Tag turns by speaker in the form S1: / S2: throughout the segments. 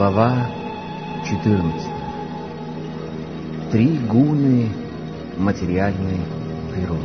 S1: Глава 14. Три гуны материальной природы.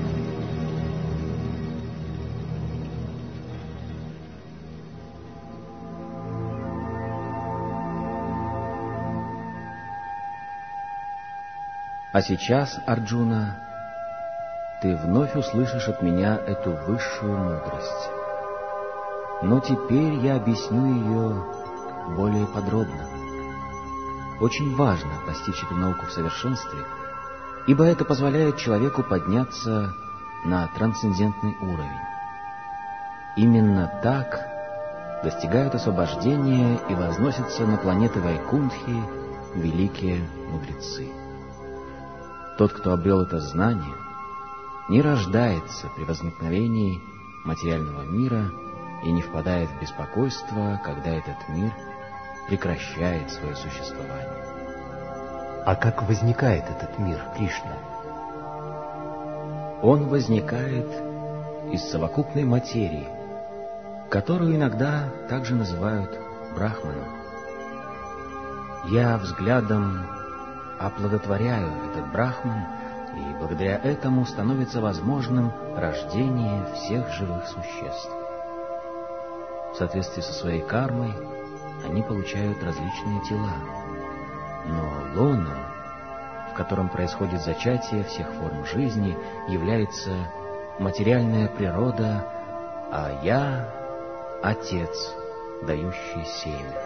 S1: А сейчас, Арджуна, ты вновь услышишь от меня эту высшую мудрость. Но теперь я объясню ее более подробно. Очень важно постичь эту науку в совершенстве, ибо это позволяет человеку подняться на трансцендентный уровень. Именно так достигают освобождения и возносятся на планеты Вайкунтхи великие мудрецы. Тот, кто обрел это знание, не рождается при возникновении материального мира и не впадает в беспокойство, когда этот мир прекращает свое существование.
S2: А как возникает этот мир, Кришна?
S1: Он возникает из совокупной материи, которую иногда также называют Брахманом. Я взглядом оплодотворяю этот Брахман, и благодаря этому становится возможным рождение всех живых существ. В соответствии со своей кармой они получают различные тела, но лоном, в котором происходит зачатие всех форм жизни, является материальная природа, а я — Отец, дающий семя.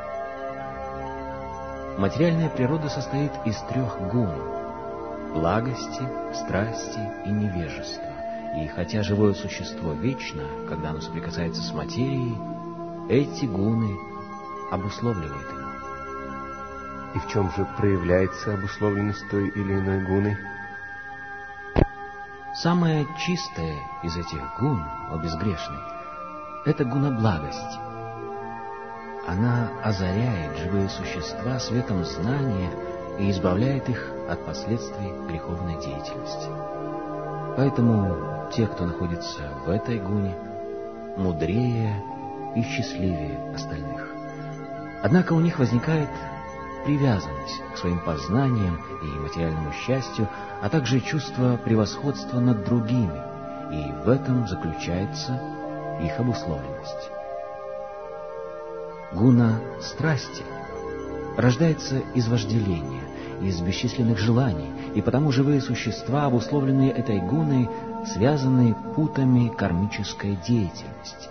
S1: Материальная природа состоит из трех гун — благости, страсти и невежества. И хотя живое существо вечно, когда оно соприкасается с материей, эти гуны обусловливают его.
S2: И в чем же проявляется обусловленность той или иной гуны?
S1: Самая чистая из этих гун, о безгрешной, это гуна благости. Она озаряет живые существа светом знания и избавляет их от последствий греховной деятельности. Поэтому те, кто находится в этой гуне, мудрее и счастливее остальных. Однако у них возникает привязанность к своим познаниям и материальному счастью, а также чувство превосходства над другими, и в этом заключается их обусловленность. Гуна страсти рождается из вожделения, из бесчисленных желаний, и потому живые существа, обусловленные этой гуной, связаны путами кармической деятельности.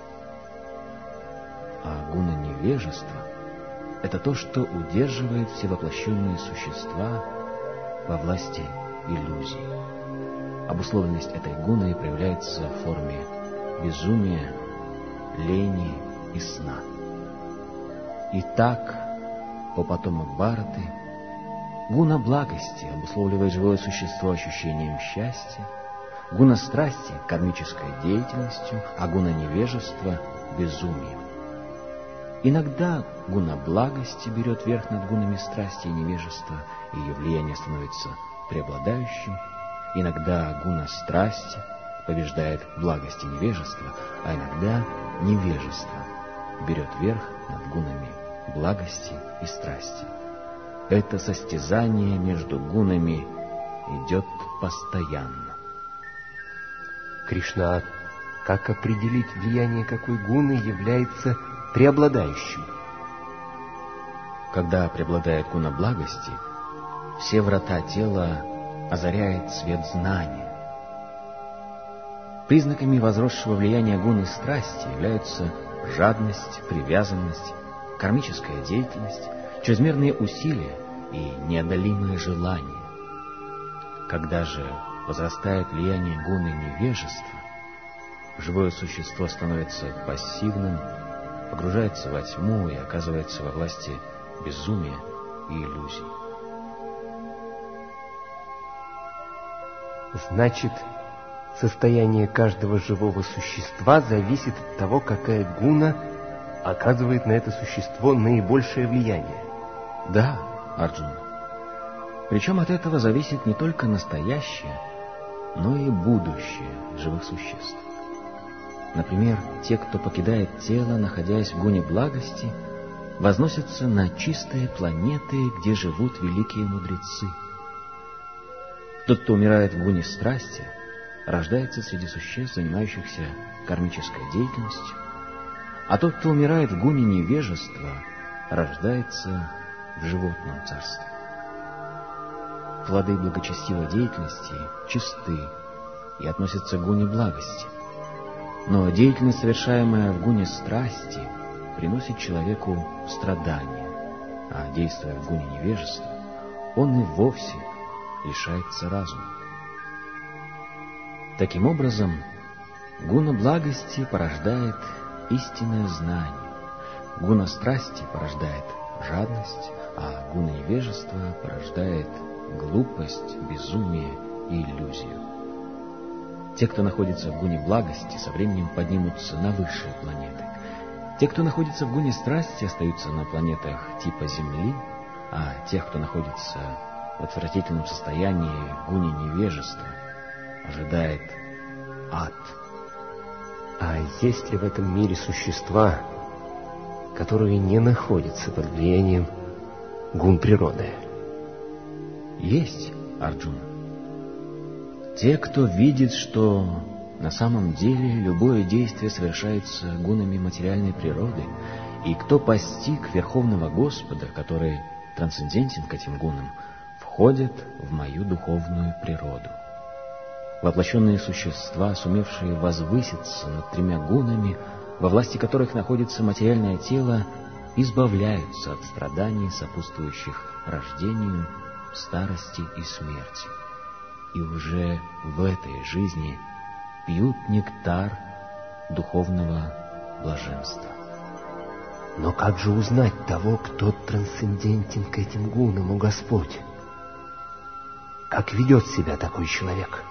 S1: А гуна невежества — это то, что удерживает все воплощенные существа во власти иллюзий. Обусловленность этой гуной проявляется в форме безумия, лени и сна. Итак, о потомок Бхараты, гуна благости обусловливает живое существо ощущением счастья, гуна страсти — кармической деятельностью, а гуна невежества — безумием. Иногда гуна благости берет верх над гунами страсти и невежества, и ее влияние становится преобладающим. Иногда гуна страсти побеждает благость и невежество, а иногда невежество берет верх над гунами благости и страсти. Это состязание между гунами идет постоянно.
S2: Кришна, как определить влияние какой гуны является преобладающим?
S1: Когда преобладает гуна благости, все врата тела озаряет свет знания. Признаками возросшего влияния гуны страсти являются жадность, привязанность, кармическая деятельность, чрезмерные усилия и неодолимое желание. Когда же возрастает влияние гуны невежества, живое существо становится пассивным, погружается во тьму и оказывается во власти безумия и иллюзий.
S2: Значит, состояние каждого живого существа зависит от того, какая гуна оказывает на это существо наибольшее влияние.
S1: Да, Арджуна. Причем от этого зависит не только настоящее, но и будущее живых существ. Например, те, кто покидает тело, находясь в гуне благости, возносятся на чистые планеты, где живут великие мудрецы. Тот, кто умирает в гуне страсти, рождается среди существ, занимающихся кармической деятельностью, а тот, кто умирает в гуне невежества, рождается в животном царстве. Плоды благочестивой деятельности чисты и относятся к гуне благости, но деятельность, совершаемая в гуне страсти, приносит человеку страдания, а действуя в гуне невежества, он и вовсе лишается разума. Таким образом, гуна благости порождает истинное знание, гуна страсти порождает жадность, а гуна невежества порождает глупость, безумие и иллюзию. Те, кто находится в гуне благости, со временем поднимутся на высшие планеты. Те, кто находится в гуне страсти, остаются на планетах типа Земли, а тех, кто находится в отвратительном состоянии в гуне невежества, ожидает ад.
S2: А есть ли в этом мире существа, которые не находятся под влиянием гун природы?
S1: Есть, Арджуна. Те, кто видит, что на самом деле любое действие совершается гунами материальной природы, и кто постиг Верховного Господа, который трансцендентен к этим гунам, входят в мою духовную природу. Воплощенные существа, сумевшие возвыситься над тремя гунами, во власти которых находится материальное тело, избавляются от страданий, сопутствующих рождению, старости и смерти. И уже в этой жизни пьют нектар духовного блаженства.
S2: Но как же узнать того, кто трансцендентен к этим гунам, о Господь? Как ведет себя такой человек?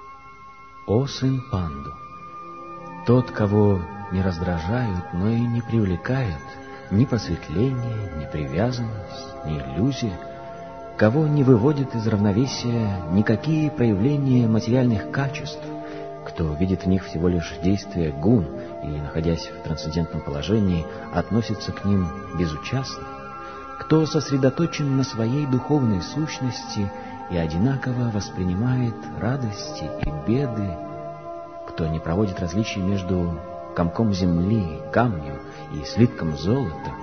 S1: О сын Панду, тот, кого не раздражают, но и не привлекают ни просветление, ни привязанность, ни иллюзия, кого не выводят из равновесия никакие проявления материальных качеств, кто видит в них всего лишь действие гун и, находясь в трансцендентном положении, относится к ним безучастно, кто сосредоточен на своей духовной сущности и одинаково воспринимает радости и беды, кто не проводит различий между комком земли, камнем и слитком золота,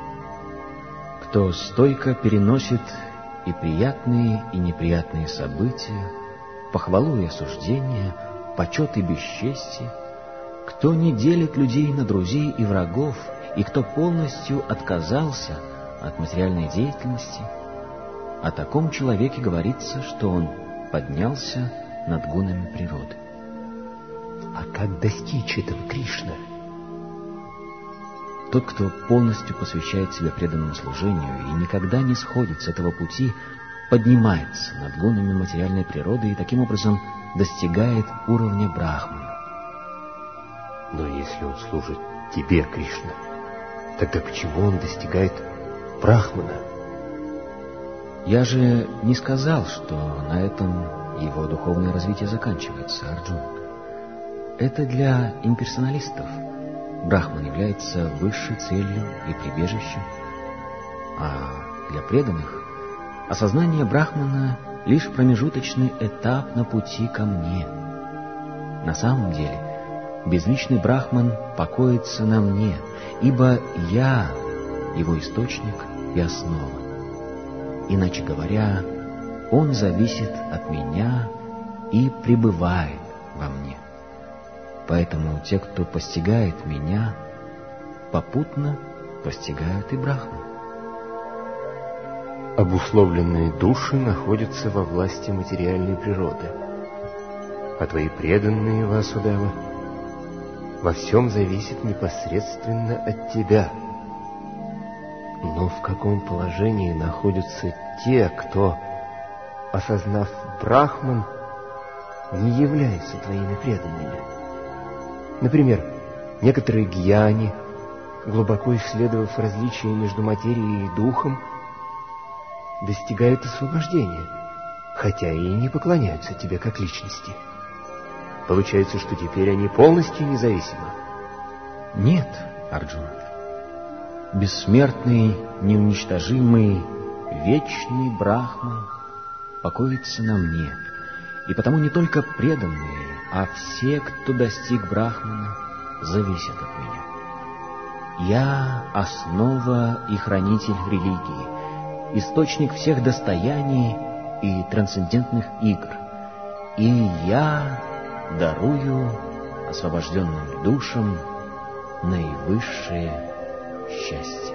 S1: кто стойко переносит и приятные, и неприятные события, похвалу и осуждение, почет и бесчестие, кто не делит людей на друзей и врагов, и кто полностью отказался от материальной деятельности, о таком человеке говорится, что он поднялся над гунами природы.
S2: А как достичь этого, Кришна?
S1: Тот, кто полностью посвящает себя преданному служению и никогда не сходит с этого пути, поднимается над гунами материальной природы и таким образом достигает уровня Брахмана.
S2: Но если он служит тебе, Кришна, тогда почему он достигает Брахмана?
S1: Я же не сказал, что на этом его духовное развитие заканчивается, Арджун. Это для имперсоналистов. Брахман является высшей целью и прибежищем, а для преданных осознание Брахмана — лишь промежуточный этап на пути ко мне. На самом деле, безличный Брахман покоится на мне, ибо я — его источник и основа. Иначе говоря, он зависит от меня и пребывает во мне. Поэтому те, кто постигает меня, попутно постигают и Брахман.
S2: Обусловленные души находятся во власти материальной природы, а твои преданные, Васудева, во всем зависит непосредственно от тебя. Но в каком положении находятся те, кто, осознав Брахман, не являются твоими преданными? Например, некоторые гьяни, глубоко исследовав различия между материей и духом, достигают освобождения, хотя и не поклоняются тебе как личности. Получается, что теперь они полностью независимы.
S1: Нет, Арджуна. Бессмертный, неуничтожимый, вечный Брахма покоится на мне, и потому не только преданные, а все, кто достиг Брахмана, зависят от меня. Я — основа и хранитель религии, источник всех достояний и трансцендентных игр, и я дарую освобожденным душам наивысшее счастье.